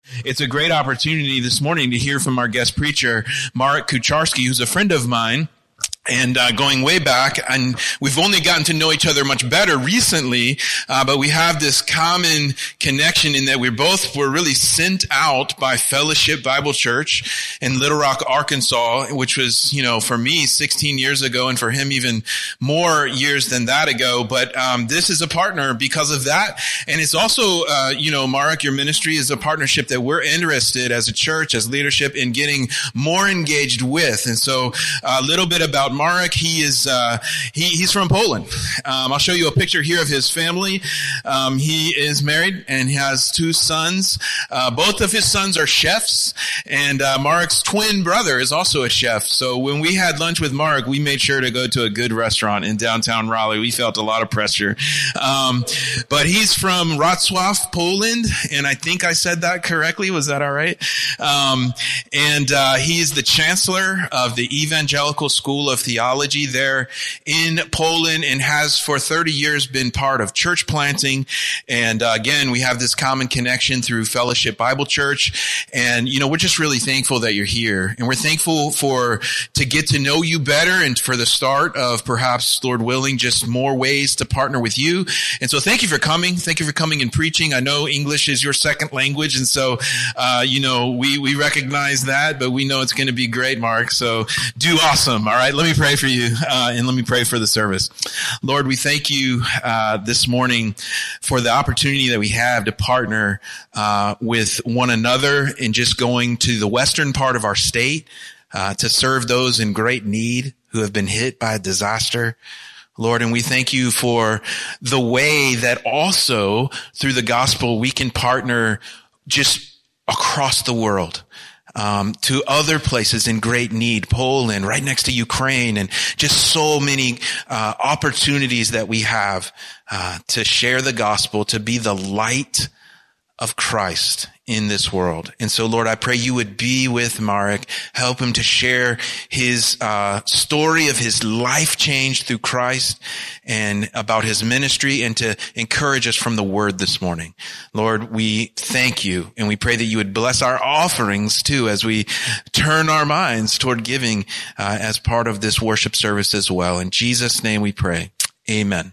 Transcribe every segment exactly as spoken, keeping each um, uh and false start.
It's a great opportunity this morning to hear from our guest preacher, Marek Kucharski, who's a friend of mine. And uh, going way back, and we've only gotten to know each other much better recently, uh, but we have this common connection in that we both were really sent out by Fellowship Bible Church in Little Rock, Arkansas, which was, you know, for me sixteen years ago, and for him even more years than that ago. But um, this is a partner because of that, and it's also, uh, you know, Marek, your ministry is a partnership that we're interested as a church, as leadership, in getting more engaged with. And so, a little bit about Marek. He is uh, he, he's from Poland. Um, I'll show you a picture here of his family. Um, he is married and he has two sons. Uh, both of his sons are chefs, and uh, Marek's twin brother is also a chef. So when we had lunch with Marek, we made sure to go to a good restaurant in downtown Raleigh. We felt a lot of pressure. Um, but he's from Wrocław, Poland, and I think I said that correctly. Was that all right? Um, and uh, he's the chancellor of the Evangelical School of Theology there in Poland, and has for thirty years been part of church planting. And uh, again, we have this common connection through Fellowship Bible Church. And, you know, we're just really thankful that you're here. And we're thankful for, to get to know you better, and for the start of perhaps, Lord willing, just more ways to partner with you. And so thank you for coming. Thank you for coming and preaching. I know English is your second language. And so, uh, you know, we, we recognize that, but we know it's going to be great, Mark. So do awesome. All right. Let me pray for you, uh, and let me pray for the service. Lord, we thank you uh, this morning for the opportunity that we have to partner uh, with one another in just going to the western part of our state uh, to serve those in great need who have been hit by a disaster. Lord, and we thank you for the way that also through the gospel we can partner just across the world. Um, to other places in great need, Poland, right next to Ukraine, and just so many uh, opportunities that we have uh, to share the gospel, to be the light of Christ in this world. And so, Lord, I pray you would be with Marek, help him to share his uh story of his life change through Christ, and about his ministry, and to encourage us from the word this morning. Lord, we thank you, and we pray that you would bless our offerings too as we turn our minds toward giving uh, as part of this worship service as well. In Jesus' name we pray. Amen.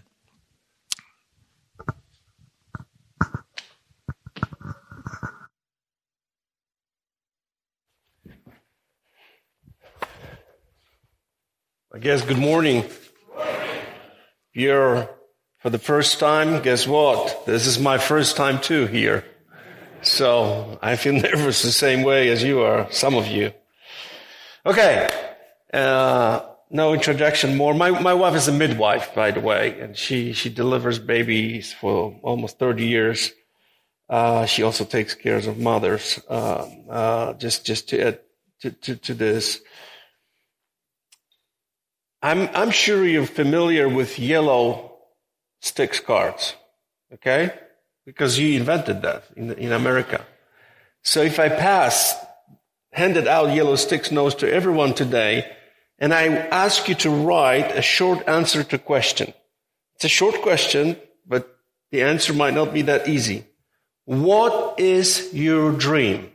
I guess good morning. Good morning. Here for the first time, guess what? This is my first time too here. So I feel nervous the same way as you are, some of you. Okay, uh, no introduction more. My my wife is a midwife, by the way, and she, she delivers babies for almost thirty years. Uh, she also takes care of mothers, uh, uh, just, just to add to, to, to this. I'm, I'm sure you're familiar with yellow sticks cards, okay? Because you invented that in, in America. So if I pass, handed out yellow sticks notes to everyone today, and I ask you to write a short answer to question. It's a short question, but the answer might not be that easy. What is your dream?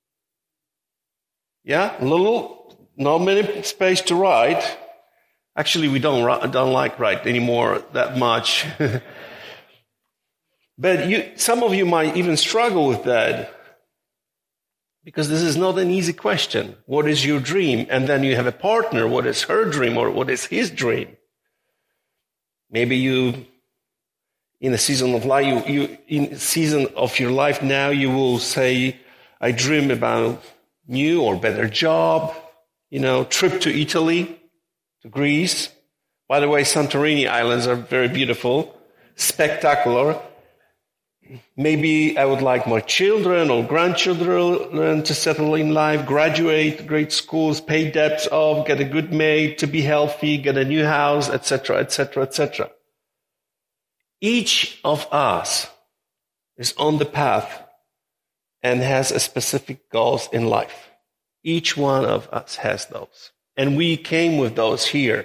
Yeah, a little, not many space to write. Actually, we don't don't like write anymore that much. But you, some of you might even struggle with that, because this is not an easy question. What is your dream? And then you have a partner. What is her dream, or what is his dream? Maybe you, in a season of life, you, you in a season of your life now, you will say, "I dream about new or better job, you know, trip to Italy." To Greece. By the way, Santorini Islands are very beautiful, spectacular. Maybe I would like my children or grandchildren to settle in life, graduate great schools, pay debts off, get a good mate, to be healthy, get a new house, et cetera, et cetera, et cetera. Each of us is on the path and has a specific goals in life. Each one of us has those. And we came with those here.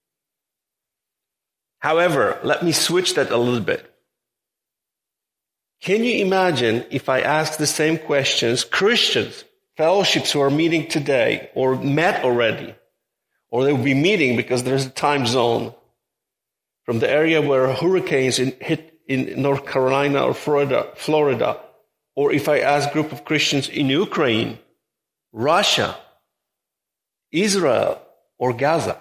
However, let me switch that a little bit. Can you imagine if I ask the same questions, Christians, fellowships who are meeting today or met already, or they will be meeting because there's a time zone from the area where hurricanes hit in North Carolina or Florida, Florida, or if I ask a group of Christians in Ukraine, Russia, Israel, or Gaza.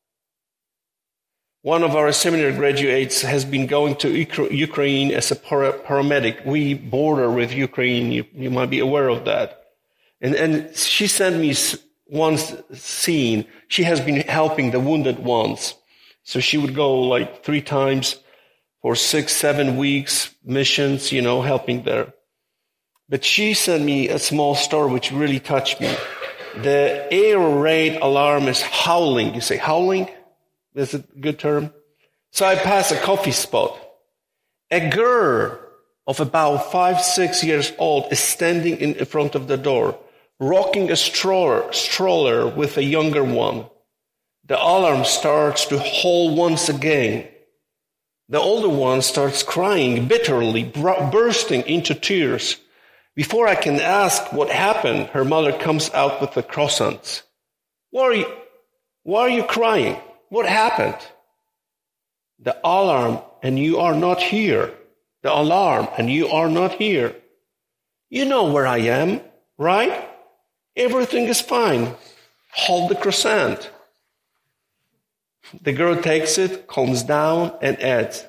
One of our seminary graduates has been going to Ukraine as a paramedic. We border with Ukraine. You, you might be aware of that. And, and she sent me one scene. She has been helping the wounded ones. So she would go like three times for six, seven weeks, missions, you know, helping there. But she sent me a small story which really touched me. The air raid alarm is howling. You say howling? Is it a good term? So I pass a coffee spot. A girl of about five, six years old is standing in front of the door, rocking a stroller, stroller with a younger one. The alarm starts to howl once again. The older one starts crying bitterly, bursting into tears. Before I can ask what happened, her mother comes out with the croissants. Why are you, why are you crying? What happened? The alarm, and you are not here. The alarm, and you are not here. You know where I am, right? Everything is fine. Hold the croissant. The girl takes it, calms down, and adds,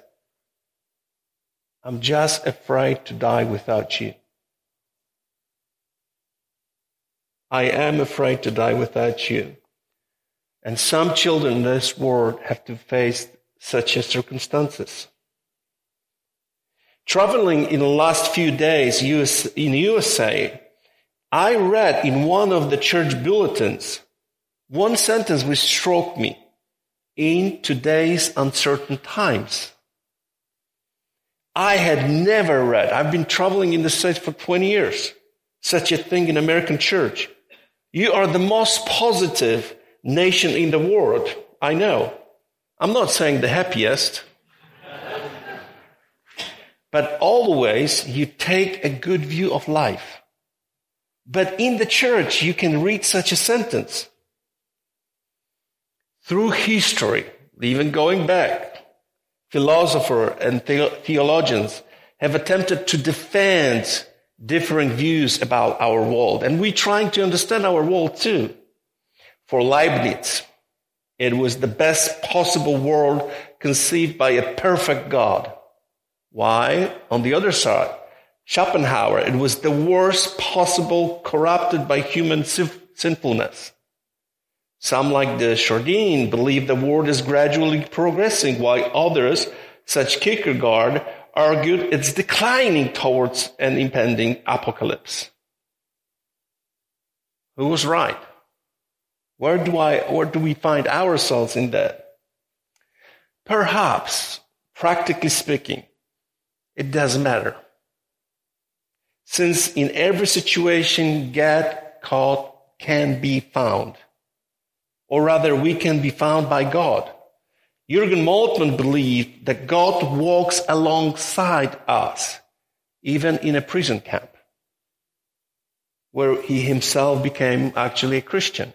I'm just afraid to die without you. I am afraid to die without you. And some children in this world have to face such circumstances. Traveling in the last few days in U S A, I read in one of the church bulletins one sentence which struck me. In today's uncertain times. I had never read, I've been traveling in the States for twenty years, such a thing in American church. You are the most positive nation in the world. I know. I'm not saying the happiest. But always you take a good view of life. But in the church you can read such a sentence. Through history, even going back, philosophers and theologians have attempted to defend different views about our world. And we're trying to understand our world too. For Leibniz, it was the best possible world conceived by a perfect God. Why? On the other side, Schopenhauer, it was the worst possible, corrupted by human sinfulness. Some, like the Chardin, believe the world is gradually progressing, while others, such Kierkegaard, argued it's declining towards an impending apocalypse. Who was right? Where do I, where do we find ourselves in that? Perhaps, practically speaking, it doesn't matter. Since in every situation, God can be found. Or rather, we can be found by God. Jürgen Moltmann believed that God walks alongside us, even in a prison camp, where he himself became actually a Christian.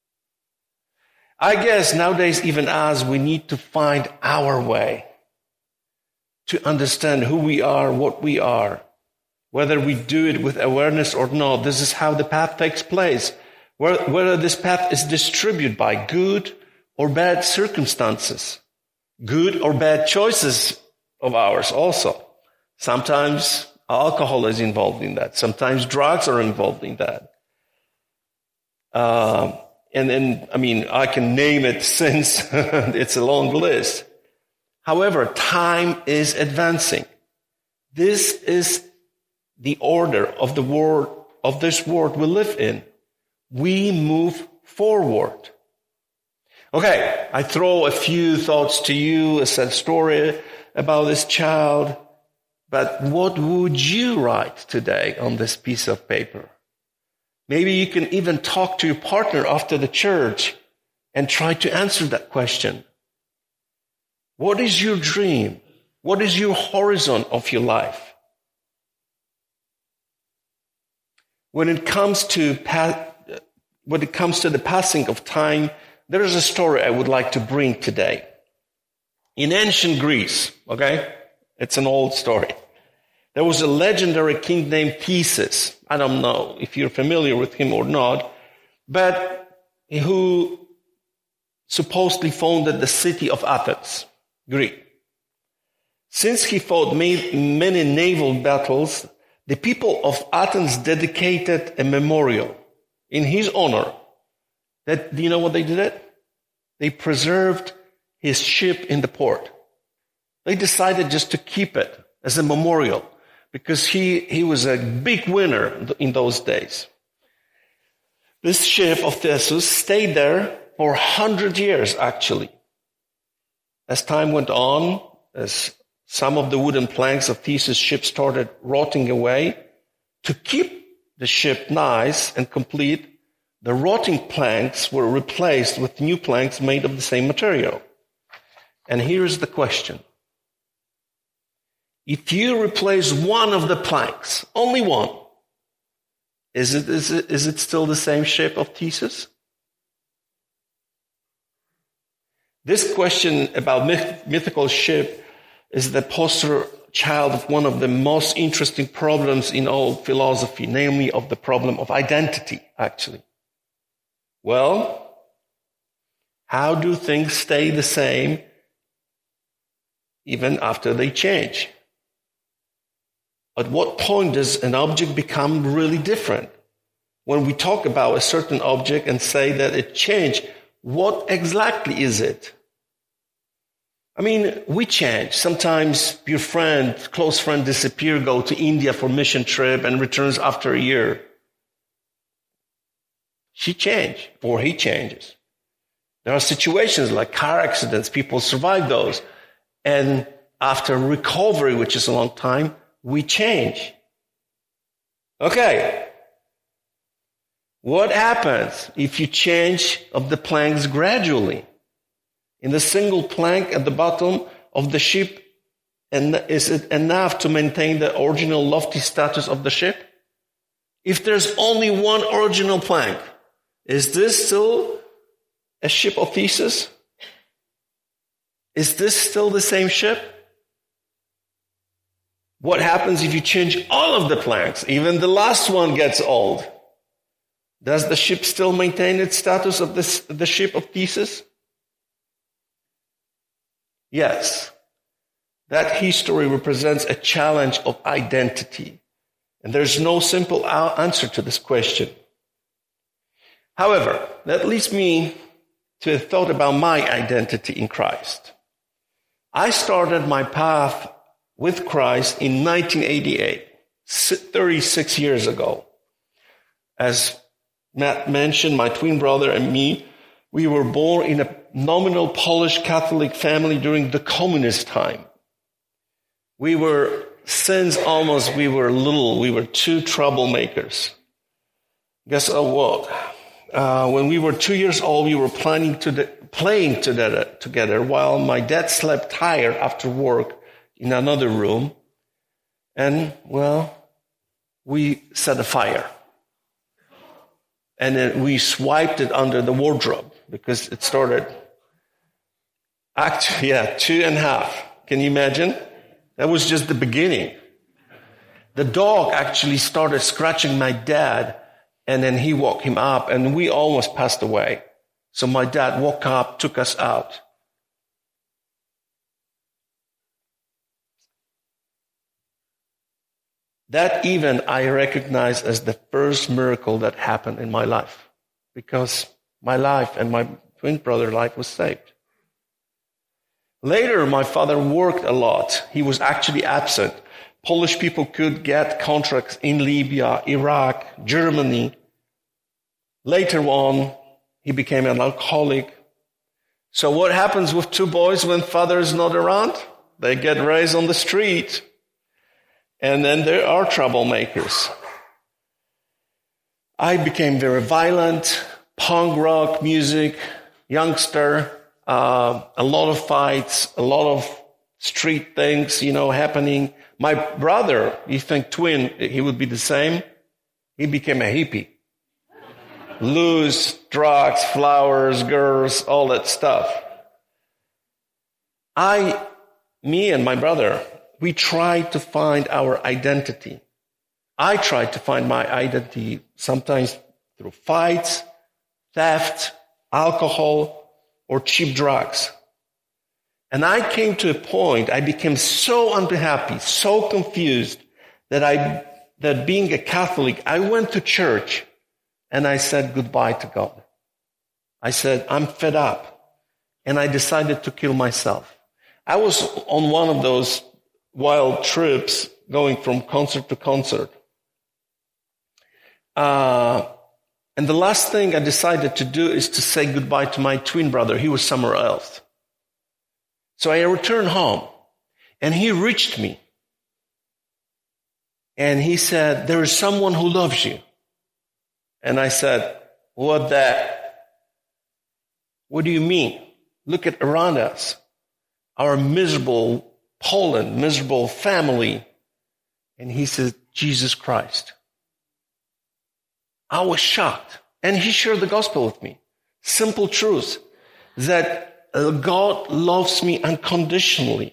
I guess nowadays, even us, we need to find our way to understand who we are, what we are. Whether we do it with awareness or not, this is how the path takes place. Whether this path is distributed by good or bad circumstances, good or bad choices of ours also. Sometimes alcohol is involved in that. Sometimes drugs are involved in that. Uh, and then, I mean, I can name it since it's a long list. However, time is advancing. This is the order of the world, of this world we live in. We move forward. Okay, I throw a few thoughts to you, a sad story about this child, but what would you write today on this piece of paper? Maybe you can even talk to your partner after the church and try to answer that question. What is your dream? What is your horizon of your life? when it comes to pa- when it comes to the passing of time, there is a story I would like to bring today. In ancient Greece, okay, it's an old story. There was a legendary king named Theseus. I don't know if you're familiar with him or not, but who supposedly founded the city of Athens, Greece. Since he fought many naval battles, the people of Athens dedicated a memorial in his honor. That, do you know what they did? They preserved his ship in the port. They decided just to keep it as a memorial because he, he was a big winner in those days. This ship of Theseus stayed there for a hundred years, actually. As time went on, as some of the wooden planks of Theseus' ship started rotting away, to keep the ship nice and complete, the rotting planks were replaced with new planks made of the same material. And here's the question. If you replace one of the planks, only one, is it, is it, is it still the same ship of Theseus? This question about myth, mythical ship is the poster child of one of the most interesting problems in all philosophy, namely of the problem of identity, actually. Well, how do things stay the same even after they change? At what point does an object become really different? When we talk about a certain object and say that it changed, what exactly is it? I mean, we change. Sometimes your friend, close friend disappears, go to India for mission trip and returns after a year. She changed, or he changes. There are situations like car accidents, people survive those. And after recovery, which is a long time, we change. Okay. What happens if you change of the planks gradually? In the single plank at the bottom of the ship, and is it enough to maintain the original lofty status of the ship? If there's only one original plank, is this still a ship of Theseus? Is this still the same ship? What happens if you change all of the planks? Even the last one gets old. Does the ship still maintain its status of this, the ship of Theseus? Yes. That history represents a challenge of identity. And there's no simple answer to this question. However, that leads me to a thought about my identity in Christ. I started my path with Christ in nineteen eighty-eight, thirty-six years ago. As Matt mentioned, my twin brother and me, we were born in a nominal Polish Catholic family during the communist time. We were, since almost we were little, we were two troublemakers. Guess what? Uh, when we were two years old, we were planning to de- playing together, together while my dad slept tired after work in another room. And, well, we set a fire. And then we swiped it under the wardrobe because it started. Actually, yeah, two and a half. Can you imagine? That was just the beginning. The dog actually started scratching my dad, and then he woke him up, and we almost passed away. So my dad woke up, took us out. That even I recognize as the first miracle that happened in my life, because my life and my twin brother's life was saved. Later, my father worked a lot. He was actually absent. Polish people could get contracts in Libya, Iraq, Germany. Later on, he became an alcoholic. So what happens with two boys when father is not around? They get raised on the street. And then there are troublemakers. I became very violent, punk rock music, youngster, uh, a lot of fights, a lot of street things, you know, happening. My brother, you think twin, he would be the same. He became a hippie. Loose, drugs, flowers, girls, all that stuff. I, me and my brother, we tried to find our identity. I tried to find my identity sometimes through fights, theft, alcohol, or cheap drugs. And I came to a point, I became so unhappy, so confused, that I, that being a Catholic, I went to church and I said goodbye to God. I said, I'm fed up. And I decided to kill myself. I was on one of those wild trips going from concert to concert. Uh, and the last thing I decided to do is to say goodbye to my twin brother. He was somewhere else. So I returned home, and he reached me. And he said, there is someone who loves you. And I said, what that? What do you mean? Look at around us. Our miserable Poland, miserable family. And he said, Jesus Christ. I was shocked. And he shared the gospel with me. Simple truth that God loves me unconditionally.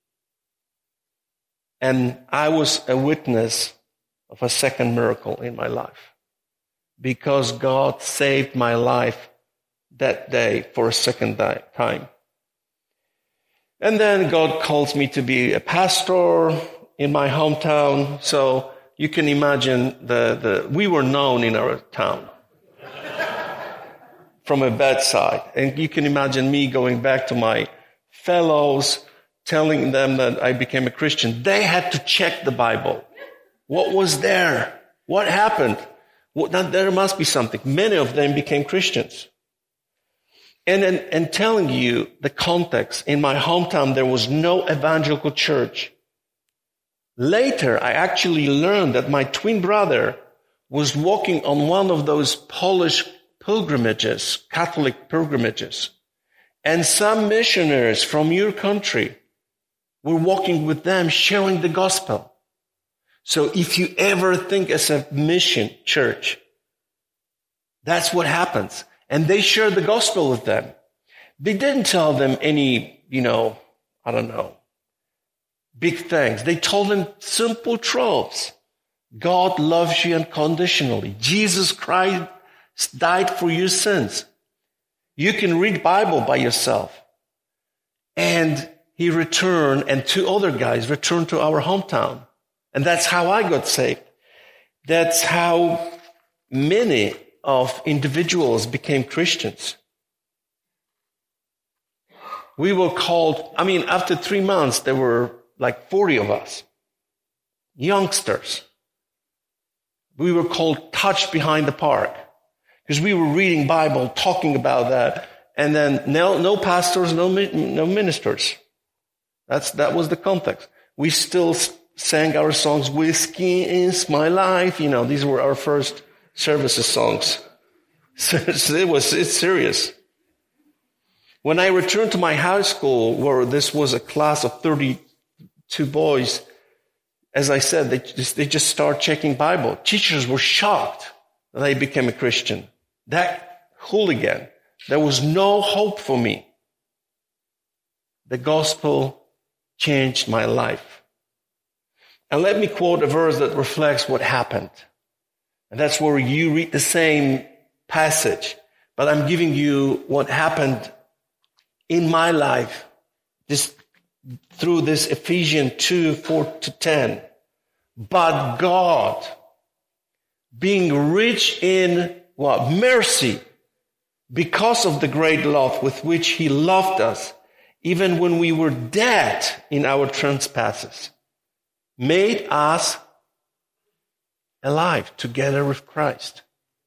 And I was a witness of a second miracle in my life. Because God saved my life that day for a second time. And then God calls me to be a pastor in my hometown. So you can imagine the, the we were known in our town from a bad side. And you can imagine me going back to my fellows, telling them that I became a Christian. They had to check the Bible. What was there? What happened? Well, there must be something. Many of them became Christians. And, and, and telling you the context, in my hometown, there was no evangelical church. Later, I actually learned that my twin brother was walking on one of those Polish pilgrimages, Catholic pilgrimages. And some missionaries from your country were walking with them, sharing the gospel. So if you ever think as a mission church, that's what happens. And they shared the gospel with them. They didn't tell them any, you know, I don't know, big things. They told them simple truths. God loves you unconditionally. Jesus Christ died for your sins. You can read Bible by yourself. And he returned, and two other guys returned to our hometown. And that's how I got saved. That's how many of individuals became Christians. We were called, I mean, after three months, there were like forty of us, youngsters. We were called Touch Behind the Park because we were reading Bible, talking about that, and then no, no pastors, no, no ministers. That's, that was the context. We still sang our songs, Whiskey is My Life. You know, these were our first services songs. So it was, it's serious. When I returned to my high school, where this was a class of thirty-two boys, as I said, they just, they just started checking Bible. Teachers were shocked that I became a Christian. That hooligan, there was no hope for me. The gospel changed my life. And let me quote a verse that reflects what happened. And that's where you read the same passage. But I'm giving you what happened in my life this, through this Ephesians two, four to ten. But God, being rich in what? Mercy, because of the great love with which he loved us, even when we were dead in our trespasses, made us alive together with Christ.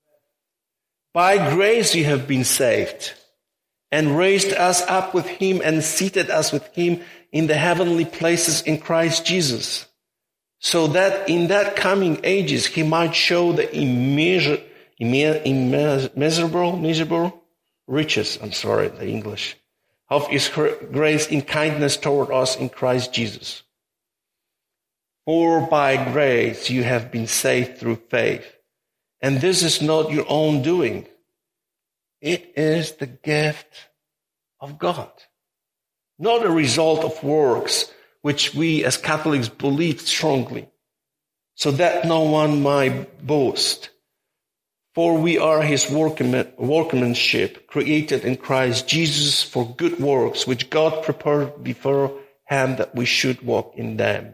By grace you have been saved, and raised us up with him and seated us with him in the heavenly places in Christ Jesus, so that in that coming ages he might show the immeasur- immeasurable, immeasurable riches, I'm sorry, the English, of his grace in kindness toward us in Christ Jesus. For by grace you have been saved through faith, And this is not your own doing. It is the gift of God. Not a result of works, which we as Catholics believe strongly, so that no one might boast. For we are his workmanship, created in Christ Jesus for good works, which God prepared beforehand that we should walk in them.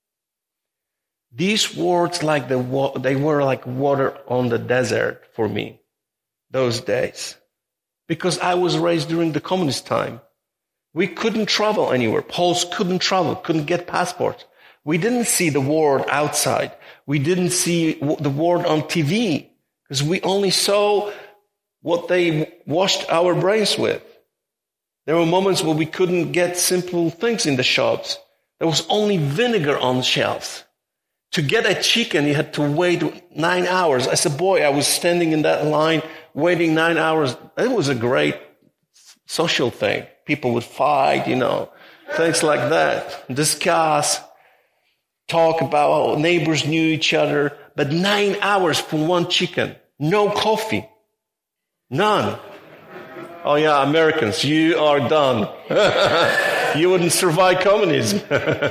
These words, like the they were like water on the desert for me those days, because I was raised during the communist time. We couldn't travel anywhere. Poles couldn't travel, couldn't get passports. We didn't see the world outside. We didn't see the world on T V, because we only saw what they washed our brains with. There were moments where we couldn't get simple things in the shops. There was only vinegar on the shelves. To get a chicken, you had to wait nine hours. As a boy, I was standing in that line, waiting nine hours. It was a great social thing. People would fight, you know, things like that. Discuss, talk about how neighbors knew each other. But nine hours for one chicken. No coffee. None. Oh yeah, Americans, you are done. You wouldn't survive communism.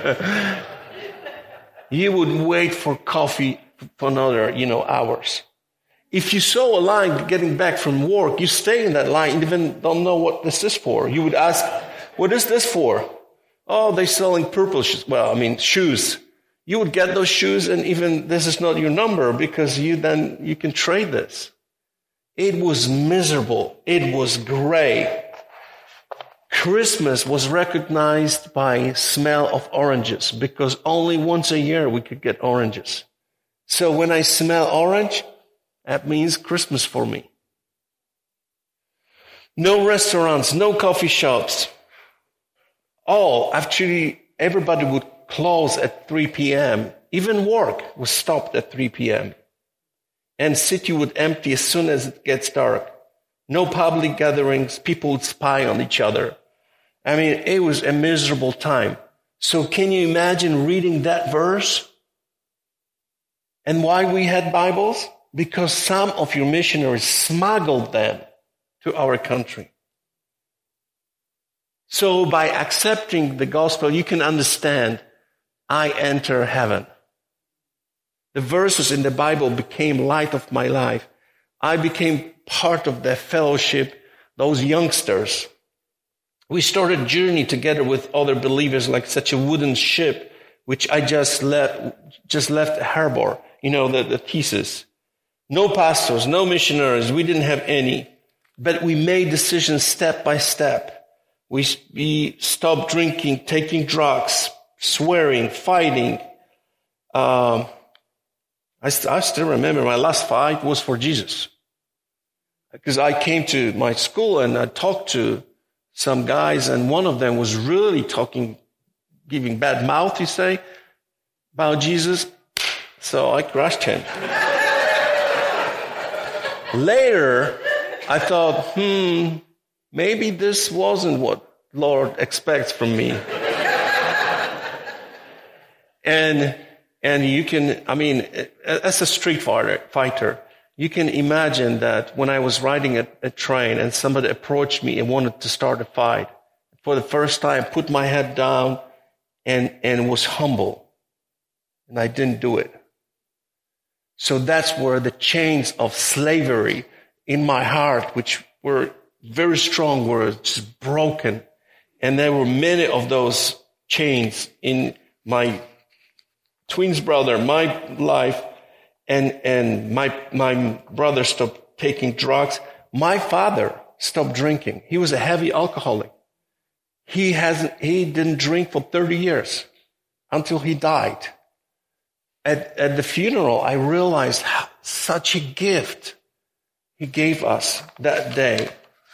You would wait for coffee for another, you know, hours. If you saw a line getting back from work, you stay in that line and even don't know what this is for. You would ask, what is this for? Oh, they're selling purple shoes. Well, I mean, shoes. You would get those shoes and even this is not your number because you then, you can trade this. It was miserable. It was gray. Christmas was recognized by smell of oranges because only once a year we could get oranges. So when I smell orange, that means Christmas for me. No restaurants, no coffee shops. All, actually, everybody would close at three p.m. Even work was stopped at three p.m. And city would empty as soon as it gets dark. No public gatherings. People would spy on each other. I mean, it was a miserable time. So can you imagine reading that verse? And why we had Bibles? Because some of your missionaries smuggled them to our country. So by accepting the gospel, you can understand, I enter heaven. The verses in the Bible became light of my life. I became part of the fellowship, those youngsters. We started a journey together with other believers like such a wooden ship, which I just left, just left harbor, you know, the, the thesis. No pastors, no missionaries. We didn't have any, but we made decisions step by step. We, we stopped drinking, taking drugs, swearing, fighting. Um, I, st- I still remember my last fight was for Jesus. Because I came to my school and I talked to some guys and one of them was really talking, giving bad mouth, you say, about Jesus. So I crushed him. Later, I thought, hmm, maybe this wasn't what Lord expects from me. and and you can, I mean, as a street fighter, fighter, you can imagine that when I was riding a, a train and somebody approached me and wanted to start a fight, for the first time, put my head down and, and was humble. And I didn't do it. So that's where the chains of slavery in my heart, which were very strong, were just broken. And there were many of those chains in my twins brother, my life, and, and my, my brother stopped taking drugs. My father stopped drinking. He was a heavy alcoholic. He hasn't, he didn't drink for thirty years until he died. At, at the funeral, I realized how, such a gift he gave us that day.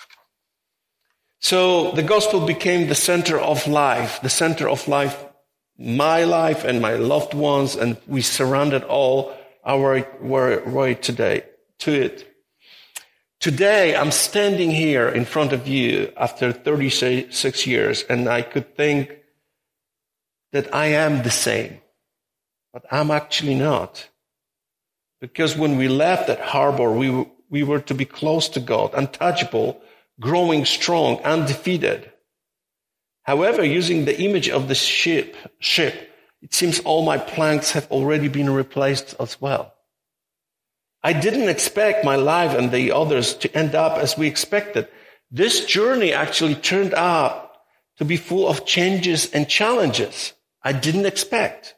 So the gospel became the center of life, the center of life, my life and my loved ones, and we surrounded all our way today to it. Today, I'm standing here in front of you after thirty-six years, and I could think that I am the same, but I'm actually not. Because when we left that harbor, we were, we were to be close to God, untouchable, growing strong, undefeated. However, using the image of the ship, ship, it seems all my planks have already been replaced as well. I didn't expect my life and the others to end up as we expected. This journey actually turned out to be full of changes and challenges I didn't expect.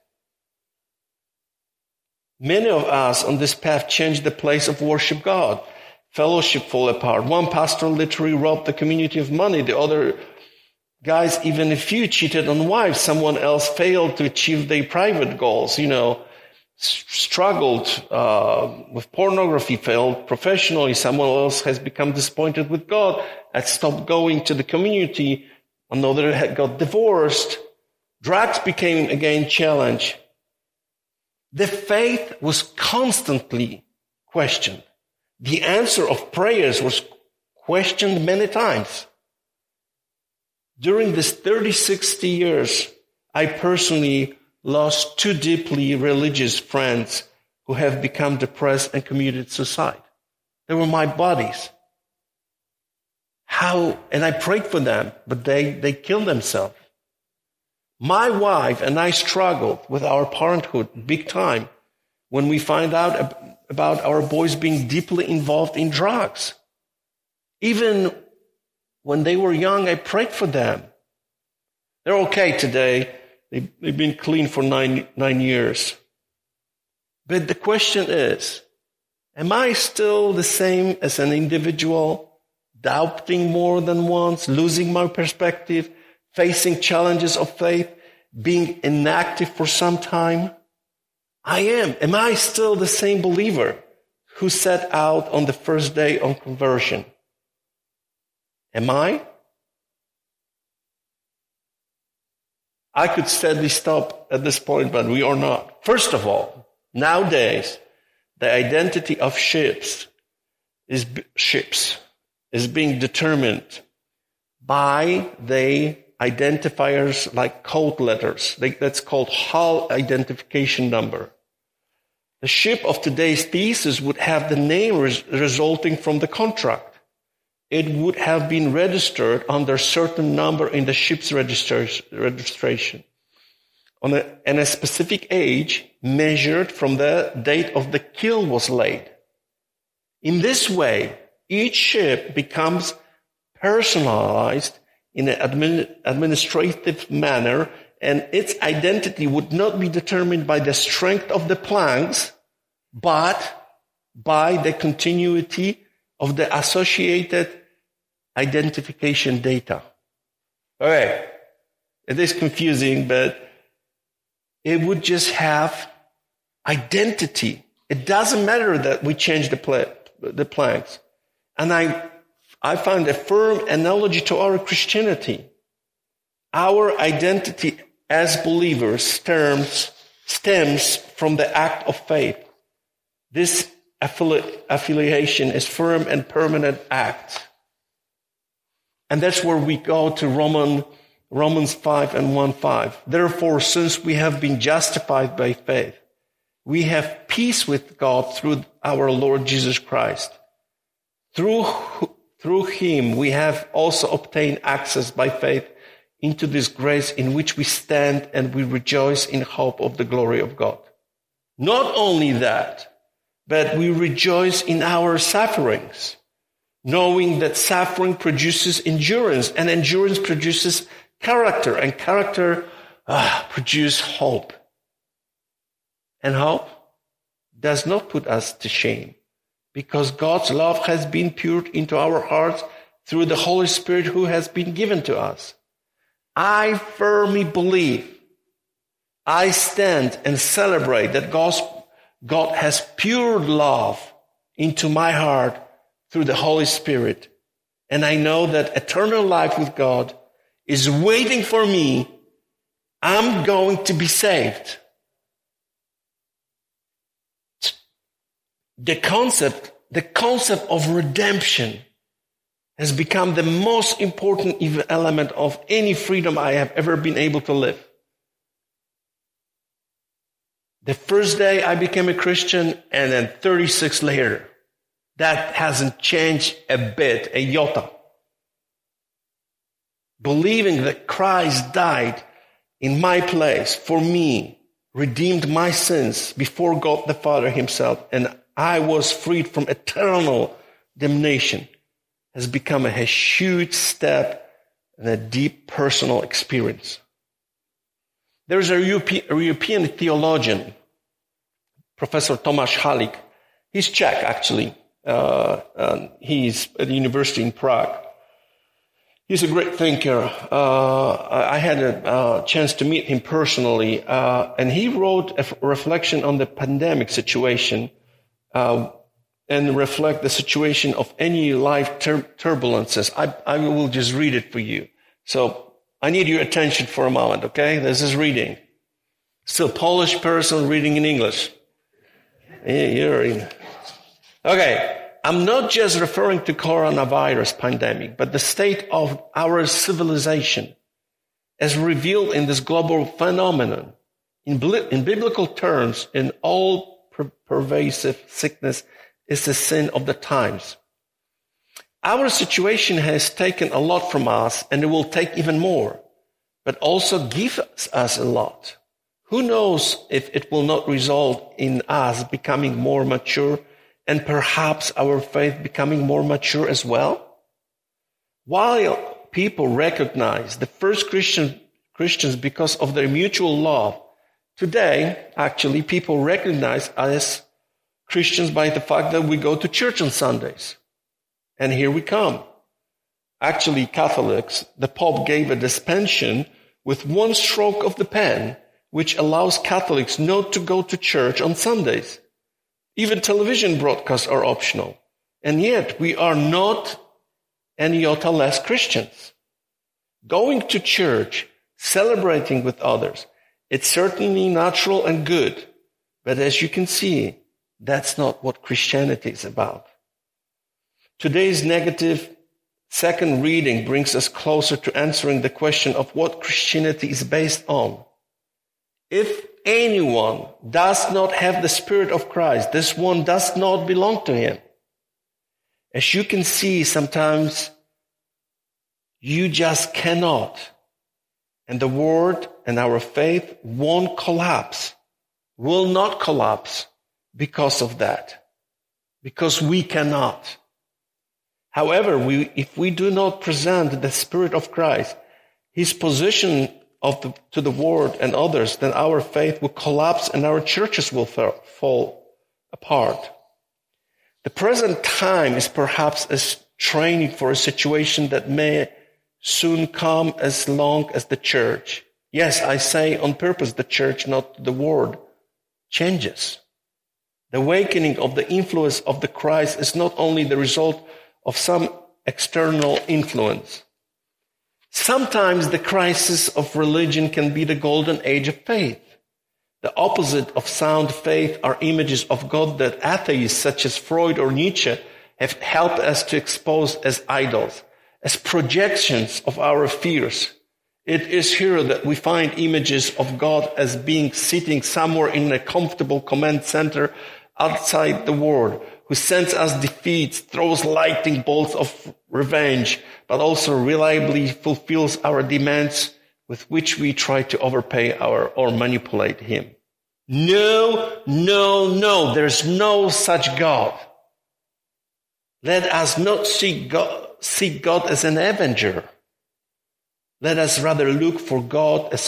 Many of us on this path changed the place of worship God. Fellowship fell apart. One pastor literally robbed the community of money. The other guys, even a few, cheated on wives. Someone else failed to achieve their private goals, you know, struggled uh, with pornography, failed professionally. Someone else has become disappointed with God and stopped going to the community. Another had got divorced. Drugs became again a challenge. The faith was constantly questioned. The answer of prayers was questioned many times. During this thirty, sixty years, I personally lost two deeply religious friends who have become depressed and committed suicide. They were my buddies. How, and I prayed for them, but they, they killed themselves. My wife and I struggled with our parenthood big time when we find out ab- about our boys being deeply involved in drugs. Even when they were young, I prayed for them. They're okay today. They, they've been clean for nine, nine years. But the question is, am I still the same as an individual, doubting more than once, losing my perspective, facing challenges of faith, being inactive for some time? I am. Am I still the same believer who set out on the first day of conversion? Am I? I could steadily stop at this point, but we are not. First of all, nowadays, the identity of ships is ships is being determined by the identifiers like code letters. That's called hull identification number. The ship of today's thesis would have the name res- resulting from the contract. It would have been registered under a certain number in the ship's registration on a, and a specific age measured from the date of the keel was laid. In this way, each ship becomes personalized in an admin, administrative manner, and its identity would not be determined by the strength of the planks, but by the continuity of the associated identification data. All right. It is confusing, but it would just have identity. It doesn't matter that we change the, pla- the planks. And I, I found a firm analogy to our Christianity. Our identity as believers stems, stems from the act of faith. This affili- affiliation is firm and permanent act. And that's where we go to Roman, Romans five and one five. Therefore, since we have been justified by faith, we have peace with God through our Lord Jesus Christ. Through, through him, we have also obtained access by faith into this grace in which we stand, and we rejoice in hope of the glory of God. Not only that, but we rejoice in our sufferings, knowing that suffering produces endurance, and endurance produces character, and character ah, produces hope. And hope does not put us to shame, because God's love has been poured into our hearts through the Holy Spirit who has been given to us. I firmly believe, I stand and celebrate that God's, God has poured love into my heart through the Holy Spirit. And I know that eternal life with God is waiting for me. I'm going to be saved. The concept, the concept of redemption has become the most important element of any freedom I have ever been able to live. The first day I became a Christian, and then thirty-six later. That hasn't changed a bit, a iota. Believing that Christ died in my place for me, redeemed my sins before God the Father himself, and I was freed from eternal damnation, has become a huge step and a deep personal experience. There's a European, a European theologian, Professor Tomáš Halík. He's Czech, actually. Uh, uh, he's at the university in Prague. He's a great thinker. Uh, I had a uh, chance to meet him personally, uh, and he wrote a f- reflection on the pandemic situation uh, and reflect the situation of any life tur- turbulences. I, I will just read it for you. So I need your attention for a moment, okay? This is reading. Still Polish person reading in English. Yeah, you're in. Okay. I'm not just referring to coronavirus pandemic, but the state of our civilization as revealed in this global phenomenon. In, in biblical terms, in all per- pervasive sickness is the sin of the times. Our situation has taken a lot from us, and it will take even more, but also give us a lot. Who knows if it will not result in us becoming more mature and perhaps our faith becoming more mature as well? While people recognize the first Christian, Christians because of their mutual love, today, actually, people recognize us Christians by the fact that we go to church on Sundays. And here we come. Actually, Catholics, the Pope gave a dispensation with one stroke of the pen, which allows Catholics not to go to church on Sundays. Even television broadcasts are optional. And yet we are not any iota less Christians. Going to church, celebrating with others, it's certainly natural and good. But as you can see, that's not what Christianity is about. Today's negative second reading brings us closer to answering the question of what Christianity is based on. If anyone does not have the Spirit of Christ, this one does not belong to him. As you can see, sometimes you just cannot. And the Word and our faith won't collapse, will not collapse because of that, because we cannot. However, we, if we do not present the Spirit of Christ, his position of the, to the Word and others, then our faith will collapse and our churches will fa- fall apart. The present time is perhaps as training for a situation that may soon come as long as the church. Yes, I say on purpose the church, not the world, changes. The awakening of the influence of the Christ is not only the result of some external influence. Sometimes the crisis of religion can be the golden age of faith. The opposite of sound faith are images of God that atheists such as Freud or Nietzsche have helped us to expose as idols, as projections of our fears. It is here that we find images of God as being sitting somewhere in a comfortable command center outside the world, who sends us defeats, throws lightning bolts of revenge, but also reliably fulfills our demands with which we try to overpay our or manipulate him. No, no, no, there's no such God. Let us not seek God, seek God as an avenger. Let us rather look for God as a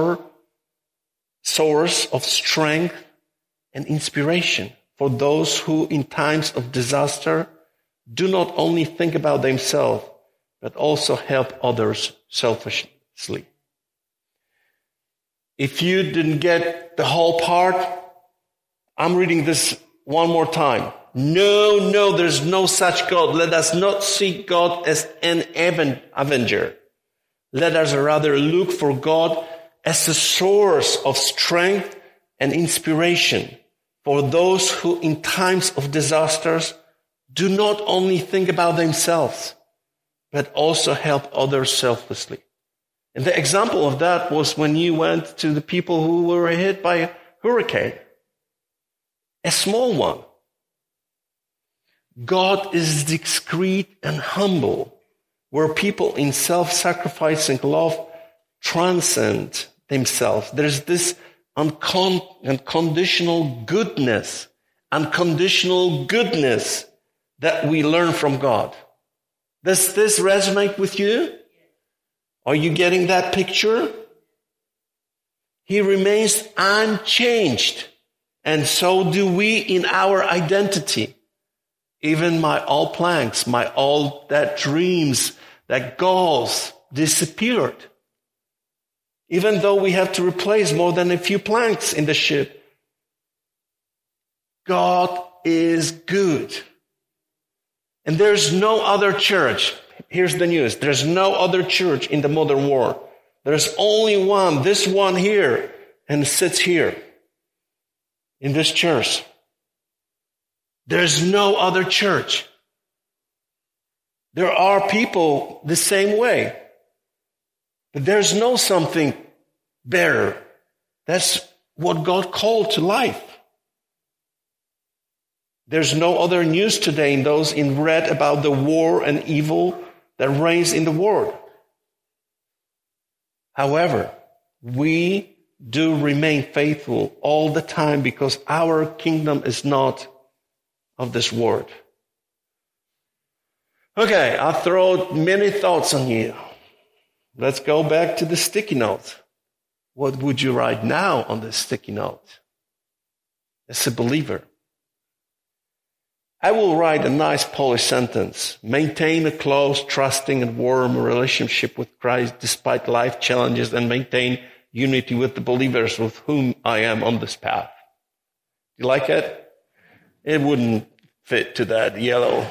source of strength and inspiration for those who in times of disaster do not only think about themselves, but also help others selflessly. If you didn't get the whole part, I'm reading this one more time. No, no, there's no such God. Let us not seek God as an avenger. Let us rather look for God as a source of strength and inspiration for those who in times of disasters do not only think about themselves, but also help others selflessly. And the example of that was when you went to the people who were hit by a hurricane. a small one. God is discreet and humble, where people in self-sacrificing love transcend themselves. There's this uncon- unconditional goodness, unconditional goodness that we learn from God. Does this resonate with you? Are you getting that picture? He remains unchanged, and so do we in our identity. Even my old planks, my old that dreams, that goals disappeared. Even though we have to replace more than a few planks in the ship, God is good. And there's no other church. Here's the news. There's no other church in the modern world. There's only one, this one here, and sits here in this church. There's no other church. There are people the same way. But there's no something better. That's what God called to life. There's no other news today in those in red about the war and evil that reigns in the world. However, we do remain faithful all the time because our kingdom is not of this world. Okay, I throw many thoughts on you. Let's go back to the sticky note. What would you write now on this sticky note? As a believer, I will write a nice polished sentence. Maintain a close, trusting, and warm relationship with Christ despite life challenges, and maintain unity with the believers with whom I am on this path. You like it? It wouldn't fit to that yellow.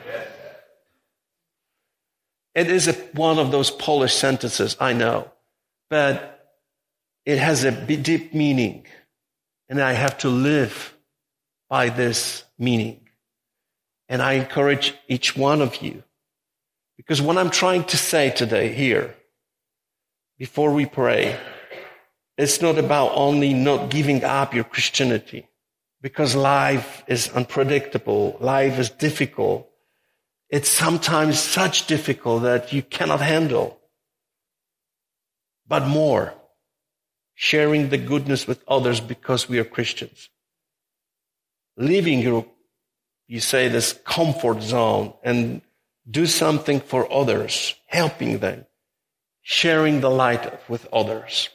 It is a, one of those polished sentences, I know, but it has a deep meaning, and I have to live by this meaning. And I encourage each one of you, because what I'm trying to say today here, before we pray, it's not about only not giving up your Christianity, because life is unpredictable, life is difficult. It's sometimes such difficult that you cannot handle. But more, sharing the goodness with others because we are Christians. Leaving your, you say, this comfort zone and do something for others, helping them, sharing the light with others.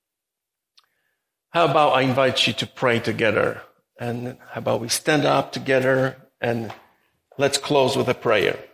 How about I invite you to pray together? And how about we stand up together and let's close with a prayer.